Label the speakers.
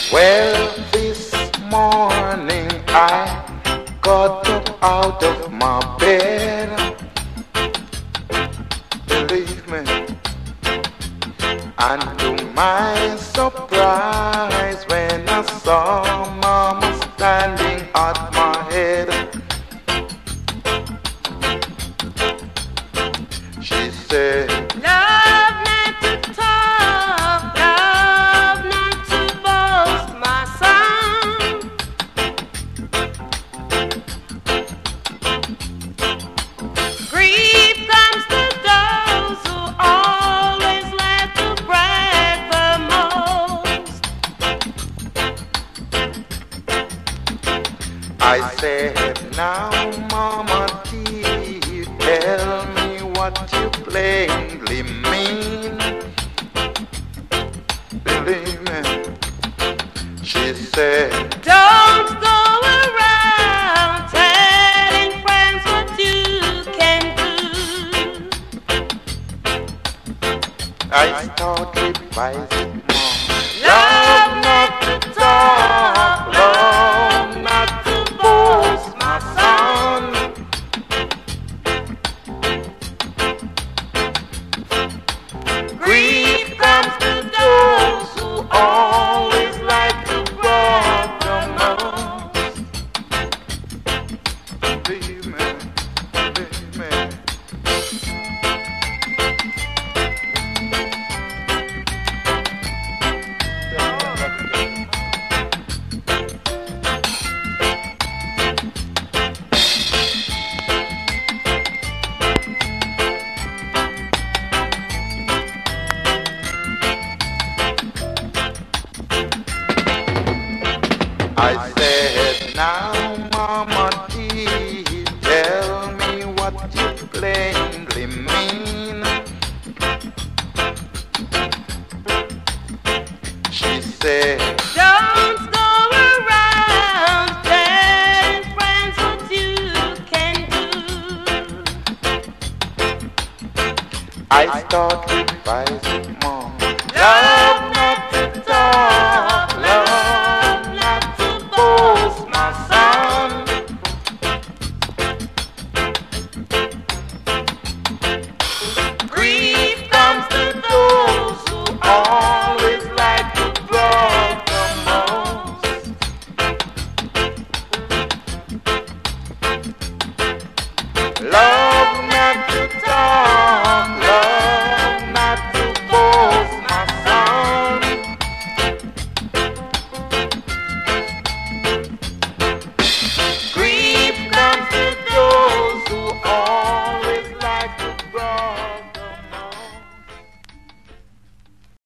Speaker 1: Well, this morning I got up out of my bed. Believe me, and to my surprise, when I saw Mama standing at my head, she said,
Speaker 2: "Love not to talk, love not to boast, my son. Grief comes to those who always like to brag the most."
Speaker 1: I said, now Mama T, tell me what you plainly mean. Believe me, she said,
Speaker 2: Don't go around telling friends what you can do.
Speaker 1: I started advising Mom,
Speaker 2: Love not to talk, love not to boast, my son. Grief comes to those who always like to brag the most.
Speaker 1: believe me, believe me. I said, now Mama T, tell me what you plainly mean. She said,
Speaker 2: Don't go around telling friends what you can do.
Speaker 1: I started advising